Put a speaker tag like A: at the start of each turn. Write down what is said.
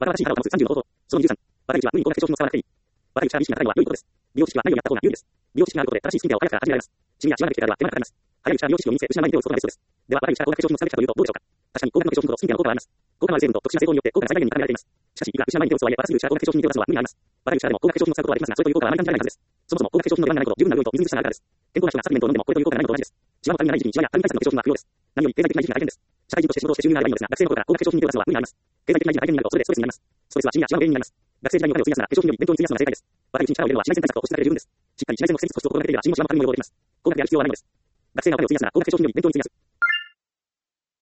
A: また新しい体を保つ30の方法。その23。また1は、無に高額化粧品を使わなくていい。また1は、意識が高いのは良いことです。美容知識は何をやった方が有利です。美容知識があることで正しいスキンケアを早くから始められます。シミやシワができてからでは手間がかかります。早いうちから美容知識を身につけ、失わないで手を打つことがベストです。では、また1は高額化粧品を使うべきかというとどうでしょうか。確かに高額な化粧品ほどスキンケアの効果があります。効果のある成分と特殊な成分によって効果が最大限に高められています。しかし、いくら失わないで手を打つとはいえ、私有うちは高額化粧品に手を出すのは無理があります。私有うちでも高額化粧品を使うことはできますが、それという効果はあまり感じられないはずです。そもそも高額化粧品の量がないこと、十分な量と水にさがあるからです。健康な人がサプリメントを飲んでもこれという効果がないのと同じです。シワのためにない時期にシワや他人対策の化粧品が不要です。何より経済的な時期が大変です。社会人として仕事をして収入があればいいのですが、学生の頃から高額化粧品に手を出すのは無理があります。経済的な時期が大変になると、それでストレスになります。ストレスはシミやシワの原因になります。学生時代にお金を費やすなら化粧品より勉強に費やすのが正解です。私一日力を入れるのは紫外線対策と保湿だけで十分です。しっかり紫外線の施設保湿を心がけていればシミもシワも他人も予防できます。高額でやる必要はないのです。学生がお金を費やすなら高額化粧品より勉強に費やす。